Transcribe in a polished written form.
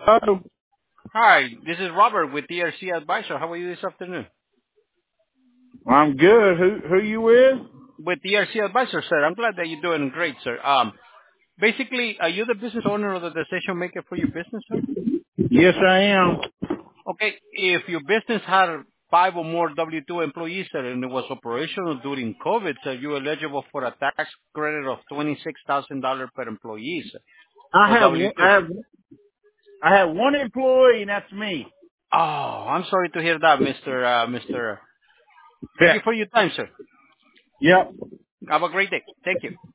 Oh, Hi, this is Robert with DRC Advisor. How are you this afternoon? I'm good. Who you with? With DRC Advisor, sir. I'm glad that you're doing great, sir. Basically, are you the business owner or the decision maker for your business, sir? Yes, I am. Okay, if your business had 5 or more W-2 employees, sir, and it was operational during COVID, sir, you're eligible for a tax credit of $26,000 per employee, sir, I for have one. W-2. I have one employee, and that's me. Oh, I'm sorry to hear that, Mr. Thank Yeah. you for your time, sir. Yep. Have a great day. Thank you.